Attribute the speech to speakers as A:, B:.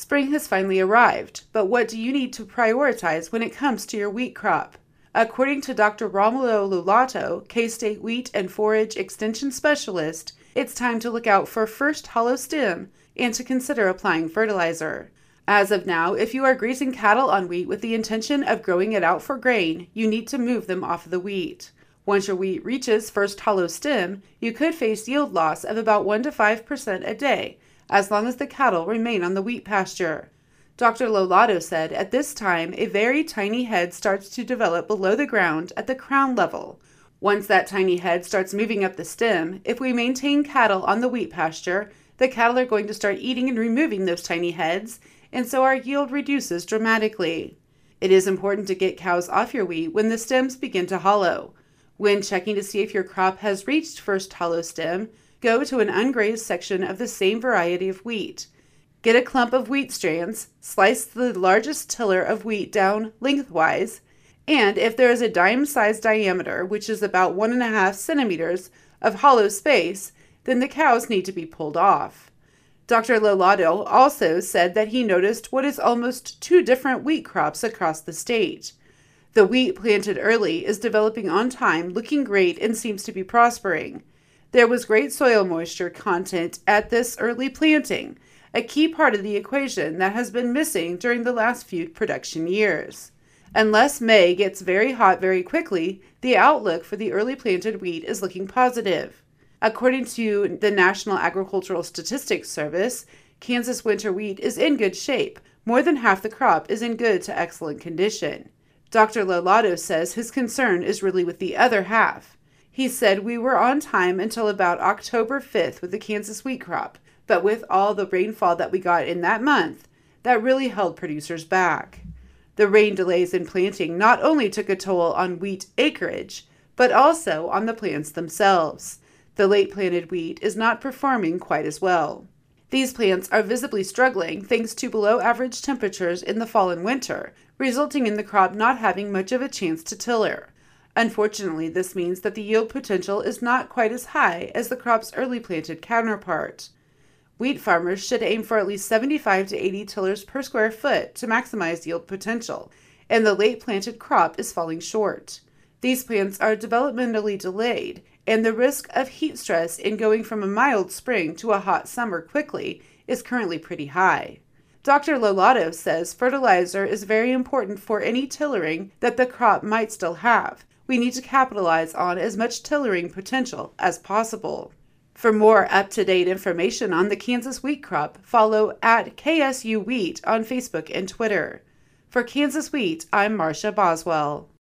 A: Spring has finally arrived, but what do you need to prioritize when it comes to your wheat crop? According to Dr. Romulo Lulato, K-State Wheat and Forage Extension Specialist, it's time to look out for first hollow stem and to consider applying fertilizer. As of now, if you are grazing cattle on wheat with the intention of growing it out for grain, you need to move them off of the wheat. Once your wheat reaches first hollow stem, you could face yield loss of about 1 to 5% a day, as long as the cattle remain on the wheat pasture. Dr. Lolato said at this time a very tiny head starts to develop below the ground at the crown level. Once that tiny head starts moving up the stem, if we maintain cattle on the wheat pasture, the cattle are going to start eating and removing those tiny heads, and so our yield reduces dramatically. It is important to get cows off your wheat when the stems begin to hollow. When checking to see if your crop has reached first hollow stem, go to an ungrazed section of the same variety of wheat. Get a clump of wheat strands, slice the largest tiller of wheat down lengthwise, and if there is a dime-sized diameter, which is about 1.5 centimeters, of hollow space, then the cows need to be pulled off. Dr. Lolato also said that he noticed what is almost 2 different wheat crops across the state. The wheat planted early is developing on time, looking great, and seems to be prospering. There was great soil moisture content at this early planting, a key part of the equation that has been missing during the last few production years. Unless May gets very hot very quickly, the outlook for the early planted wheat is looking positive. According to the National Agricultural Statistics Service, Kansas winter wheat is in good shape. More than half the crop is in good to excellent condition. Dr. Lolato says his concern is really with the other half. He said we were on time until about October 5th with the Kansas wheat crop, but with all the rainfall that we got in that month, that really held producers back. The rain delays in planting not only took a toll on wheat acreage, but also on the plants themselves. The late planted wheat is not performing quite as well. These plants are visibly struggling thanks to below average temperatures in the fall and winter, resulting in the crop not having much of a chance to tiller. Unfortunately, this means that the yield potential is not quite as high as the crop's early planted counterpart. Wheat farmers should aim for at least 75 to 80 tillers per square foot to maximize yield potential, and the late planted crop is falling short. These plants are developmentally delayed, and the risk of heat stress in going from a mild spring to a hot summer quickly is currently pretty high. Dr. Lolato says fertilizer is very important for any tillering that the crop might still have. We need to capitalize on as much tillering potential as possible. For more up-to-date information on the Kansas wheat crop, follow at KSU Wheat on Facebook and Twitter. For Kansas Wheat, I'm Marcia Boswell.